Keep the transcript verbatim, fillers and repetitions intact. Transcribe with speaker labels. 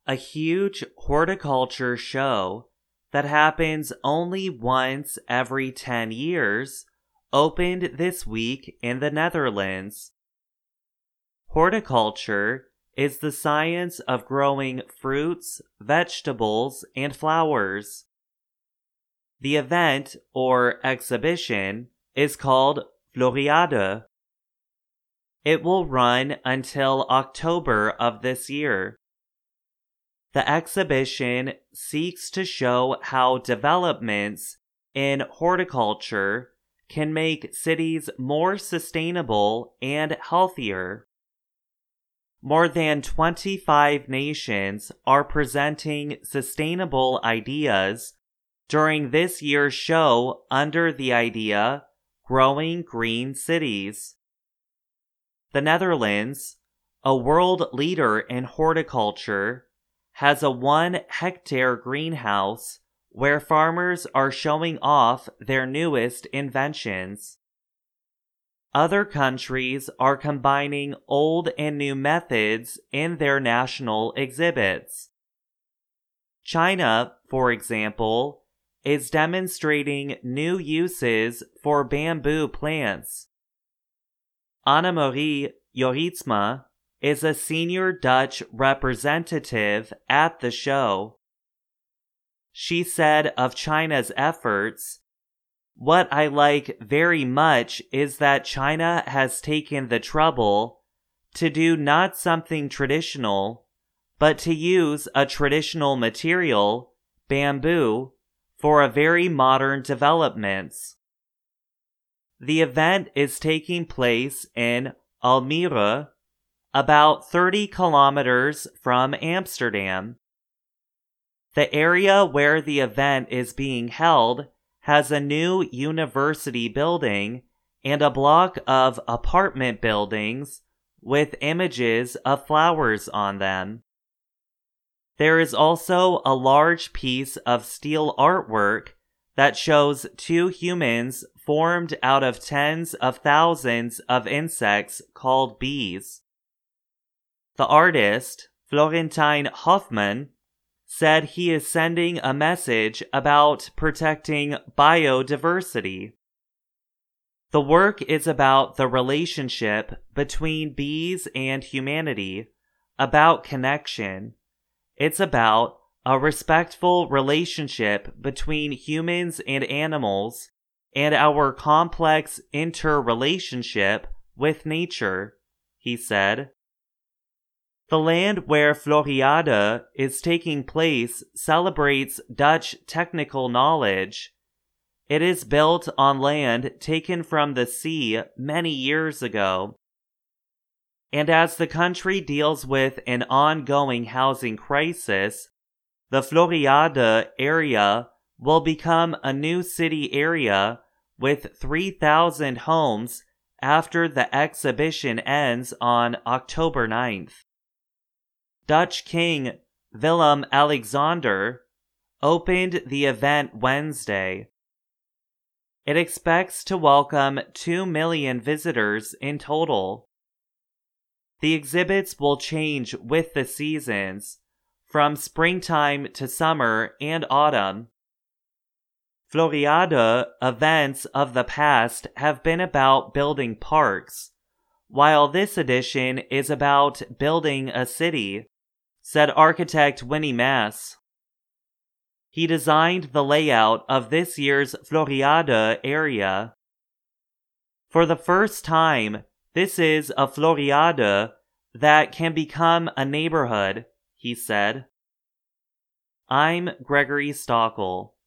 Speaker 1: A huge horticulture show that happens only once every ten years opened this week in the Netherlands. Horticulture is the science of growing fruits, vegetables, and flowers. The event or exhibition is called Floriade. It will run until October of this year. The exhibition seeks to show how developments in horticulture can make cities more sustainable and healthier. More than twenty-five nations are presenting sustainable ideas during this year's show under the idea Growing Green Cities. The Netherlands, a world leader in horticulture, has a one-hectare greenhouse where farmers are showing off their newest inventions. Other countries are combining old and new methods in their national exhibits. China, for example, is demonstrating new uses for bamboo plants. Annemarie Jorritsma is a senior Dutch representative at the show. She said of China's efforts, "What I like very much is that China has taken the trouble to do not something traditional, but to use a traditional material, bamboo, for a very modern developments." The event is taking place in Almere, about thirty kilometers from Amsterdam. The area where the event is being held has a new university building and a block of apartment buildings with images of flowers on them. There is also a large piece of steel artwork that shows two humans formed out of tens of thousands of insects called bees. The artist, Florentine Hoffmann, said he is sending a message about protecting biodiversity. The work is about the relationship between bees and humanity, about connection. It's about a respectful relationship between humans and animals and our complex interrelationship with nature, he said. The land where Floriade is taking place celebrates Dutch technical knowledge. It is built on land taken from the sea many years ago. And as the country deals with an ongoing housing crisis, the Floriade area will become a new city area with three thousand homes after the exhibition ends on October ninth. Dutch King Willem-Alexander opened the event Wednesday. It expects to welcome two million visitors in total. The exhibits will change with the seasons, from springtime to summer and autumn. Floriade events of the past have been about building parks, while this edition is about building a city, said architect Winnie Maas. He designed the layout of this year's Floriade area. For the first time, this is a Floriade that can become a neighborhood, he said. I'm Gregory Stockel.